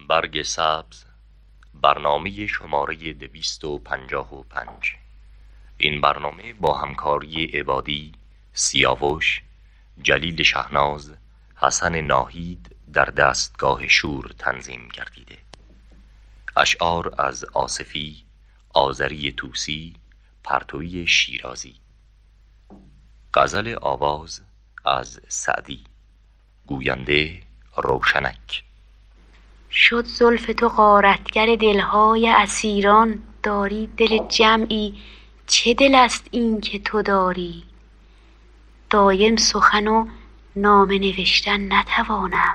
برگ سبز، برنامه شماره 255. این برنامه با همکاری عبادی، سیاوش، جلیل شهناز، حسن ناهید در دستگاه شور تنظیم گردیده. اشعار از آصفی، آذری توسی، پرتوی شیرازی. غزل آواز از سعدی. گوینده روشنک. شد زلف تو غارتگر دلهای اسیران، داری دل جمعی، چه دل است این که تو داری؟ دایم سخن و نامه نوشتن نتوانم،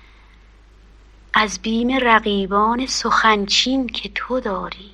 از بیم رقیبان سخنچین که تو داری.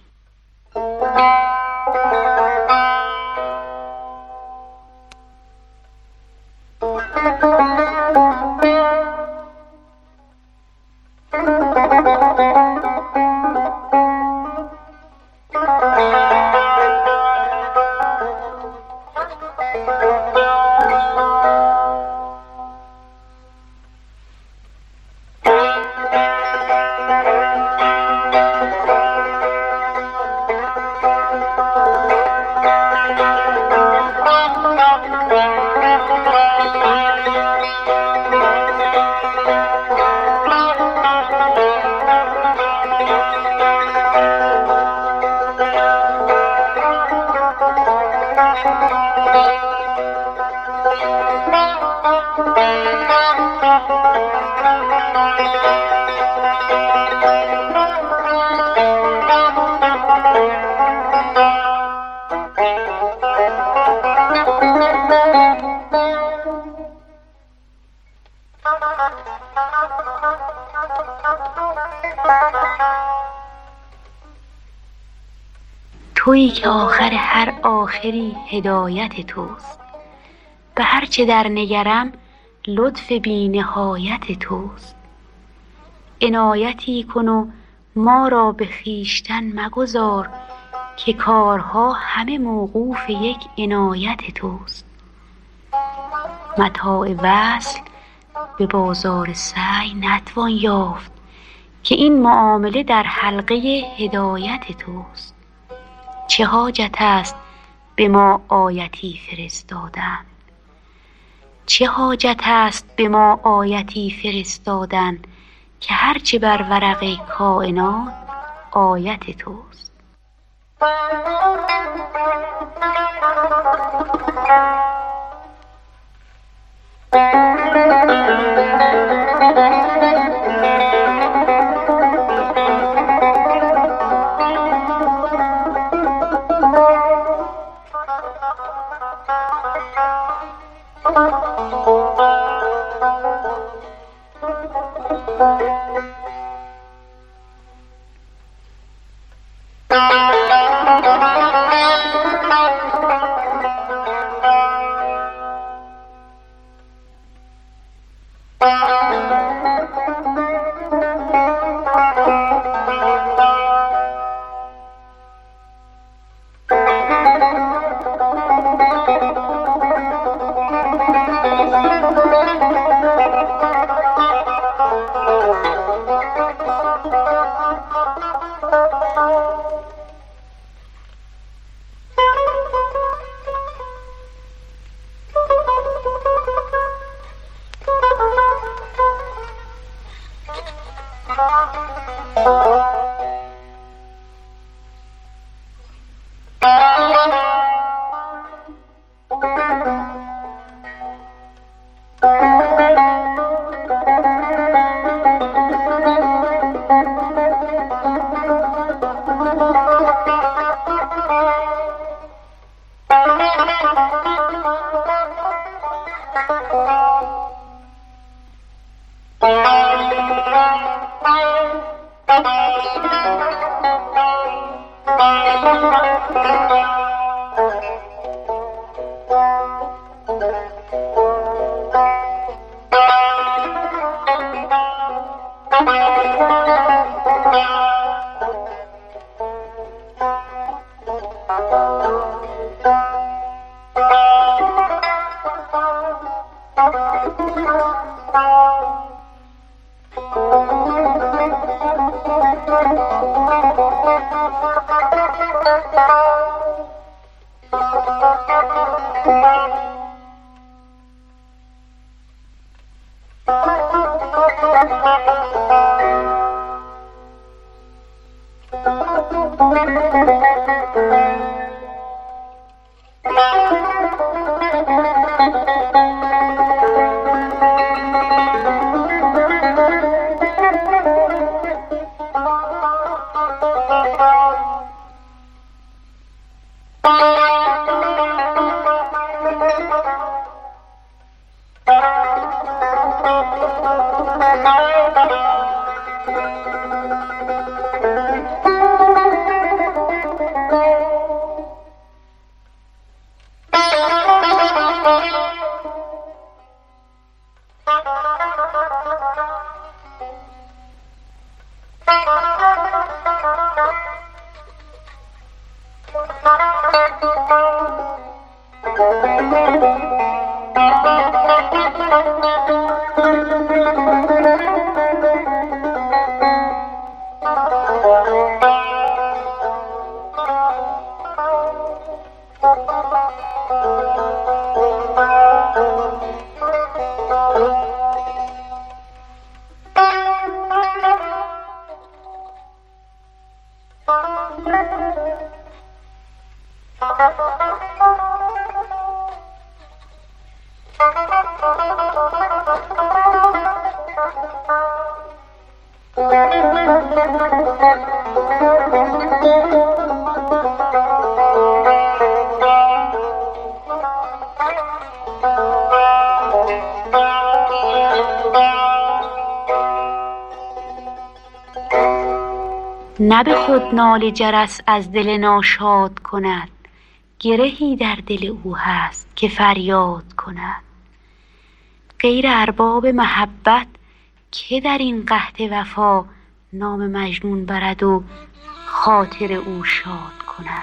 تویی که آخر هر آخری هدایت توست، به هر چه در نگرم لطف بی نهایت توست. عنایتی کن و ما را به خویشتن مگذار، که کارها همه موقوف یک عنایت توست. متاع وصل به بازار سعی نتوان یافت، که این معامله در حلقه هدایت توست. چه حاجت است به ما آیتی فرستادن؟ چه حاجت است به ما آیتی فرستادن، که هرچه بر ورق کائنات آیت توست. نه به خود ناله جرس از دل ناشاد کند، گرهی در دل او هست که فریاد کند. غیر ارباب محبت که در این قحط وفا نام مجنون برد و خاطر او شاد کند.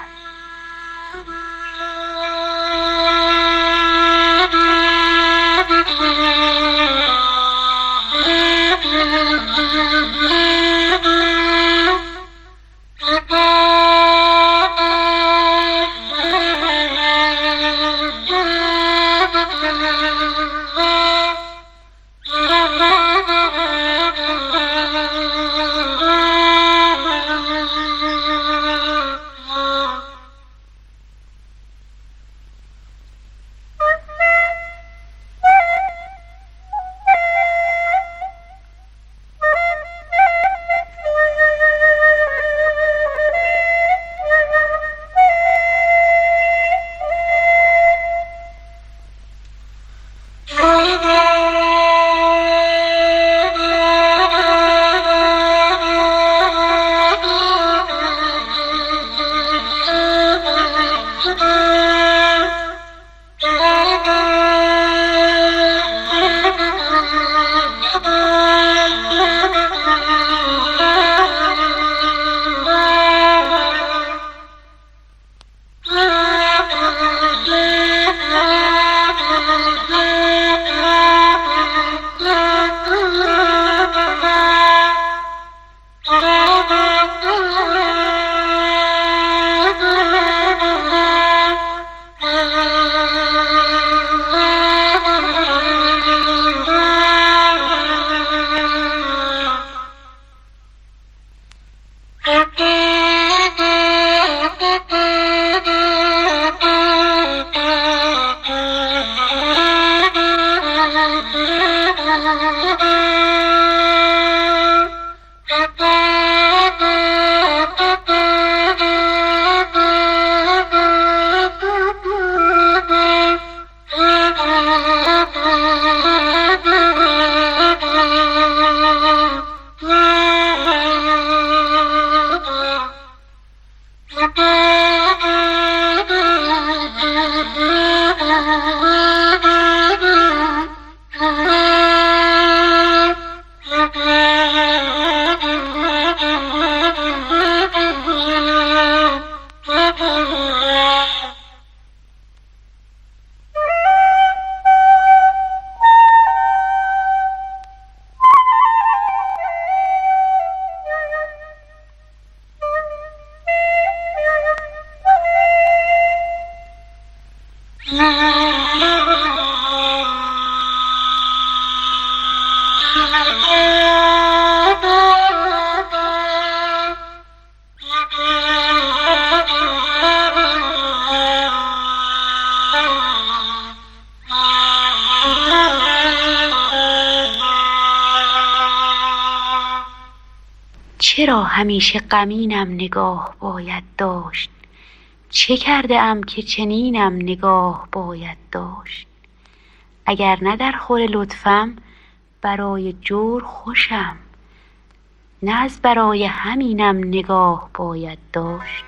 چرا همیشه غمینم نگاه باید داشت؟ چه کرده ام که چنینم نگاه باید داشت؟ اگر نه در خور لطفم برای جور خوشم، نه از برای همینم نگاه باید داشت.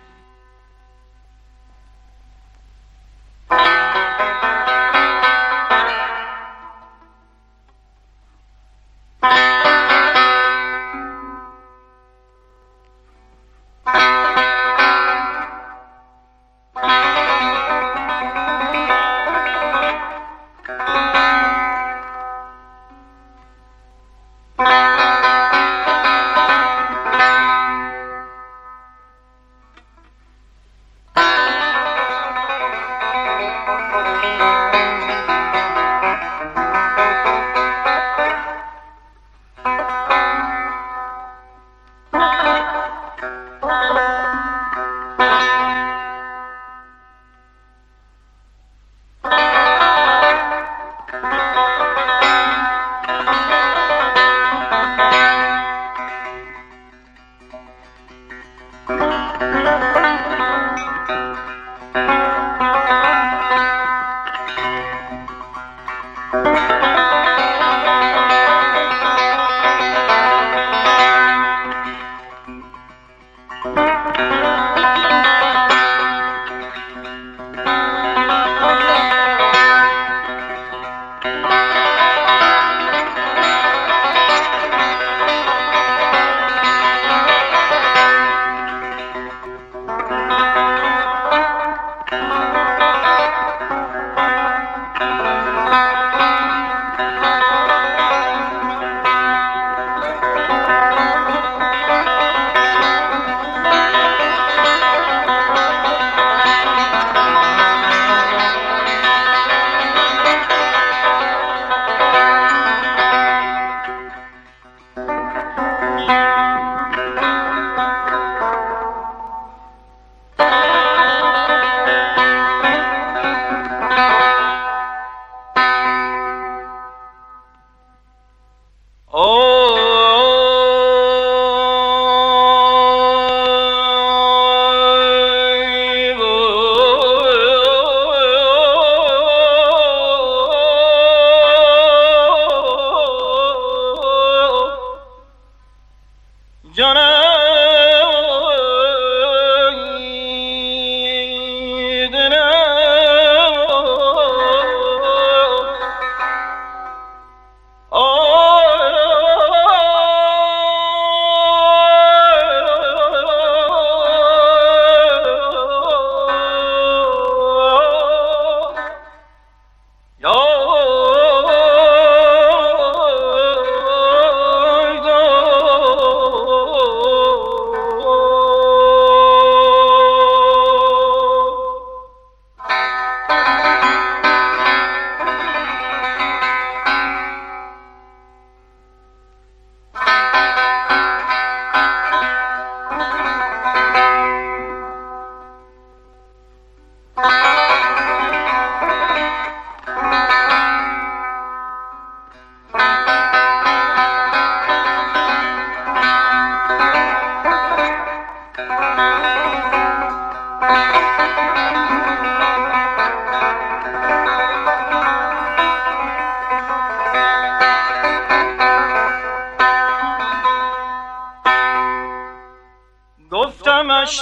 گفتمش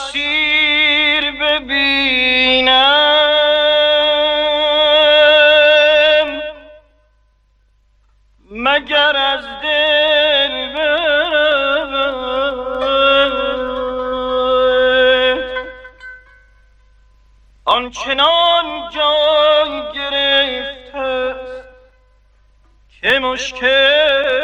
سیر ببینم مگر از دل برد، آنچنان جای گرفته که مشکل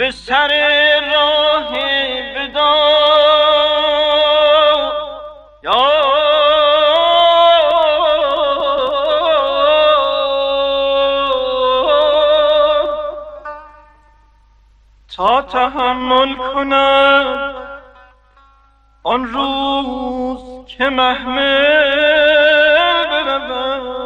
به سر راه وداع تا تحمل کنم آن روز که محمل بروم.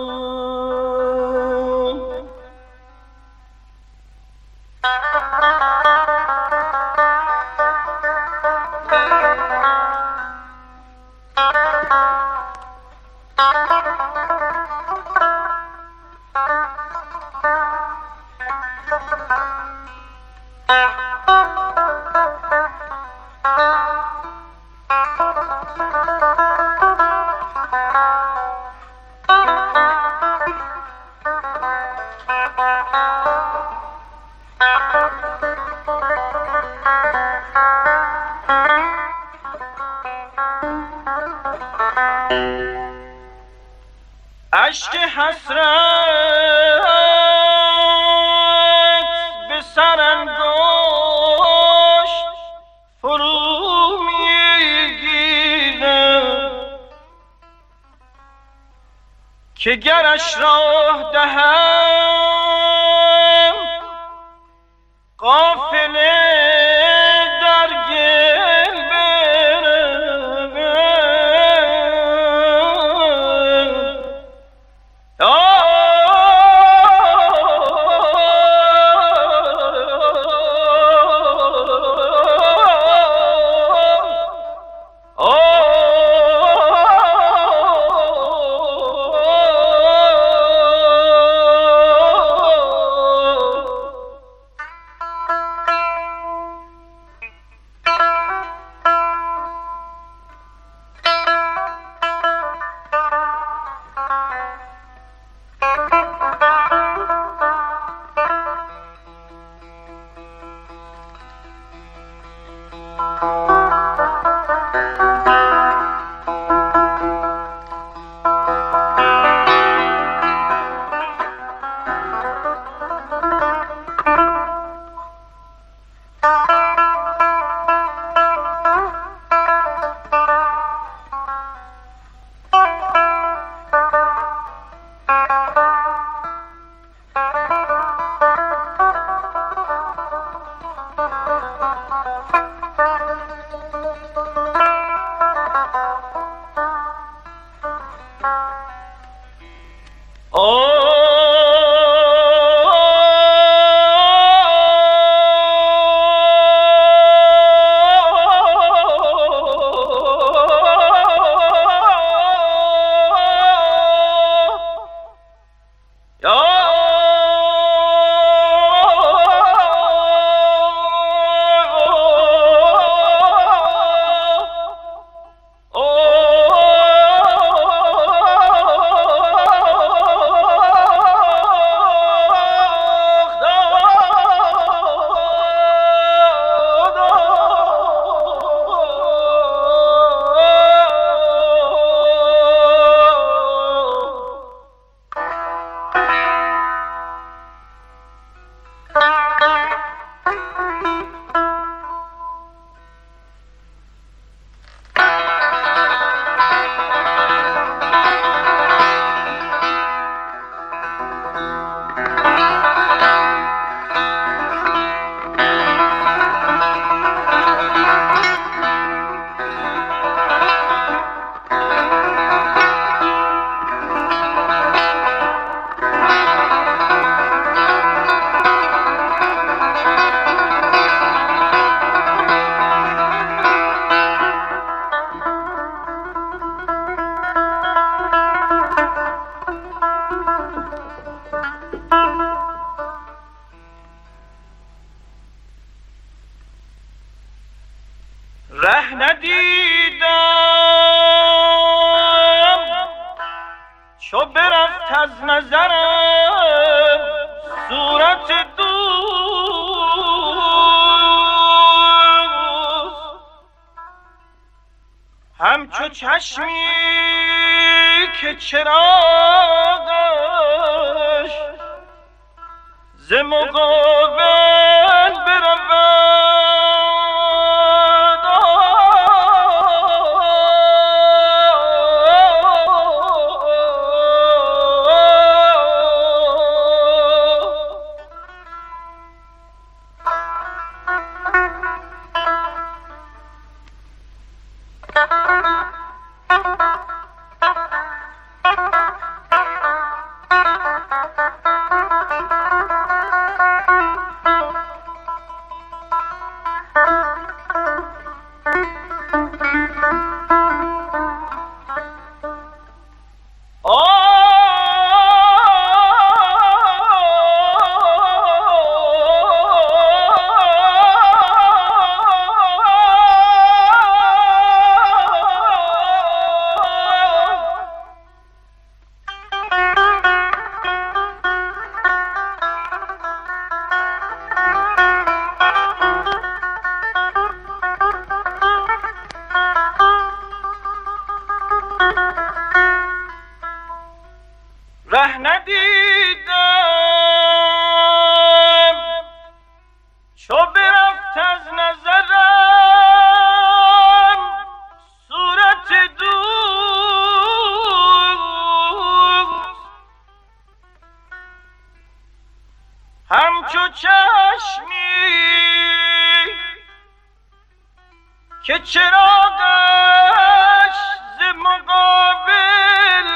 اشک حسرت به سر انگشت فرو میگیرم که گرش راه دهم قافله در گل برم. ره ندیدم چو برفت از نظرم صورت دوست، همچو چشمی که چراغش ز مقابل برم چشمی که چراغش ز مقابل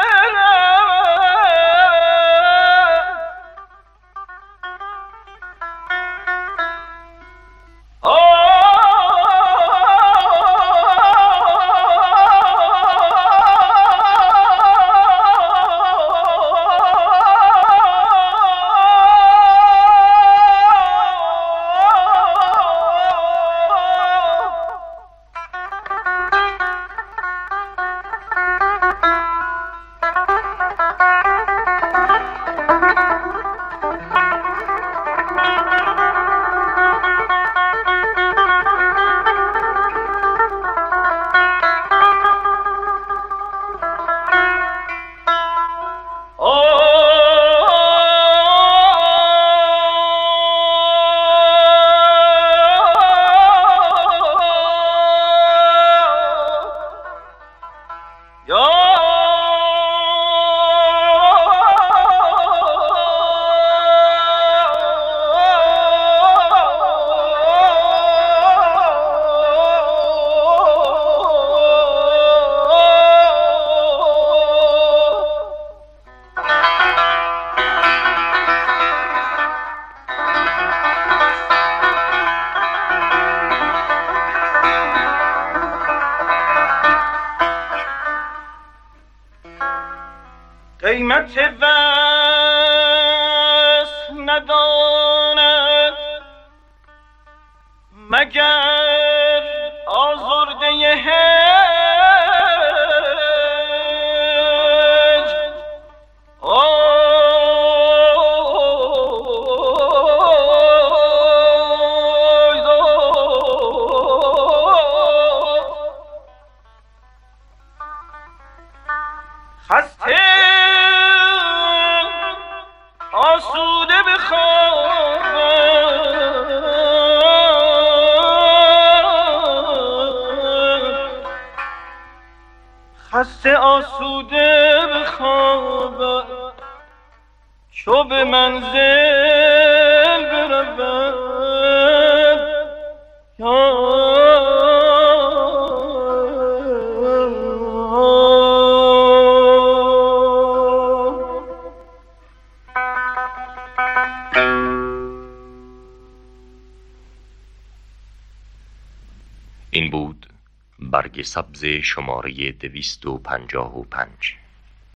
قیمت وصل نداند مگر آزرده هجر. خسته آسوده بخوابم، خسته آسوده بخوابم، چو به منزل بروم یا این بود برگ سبز شماره 255.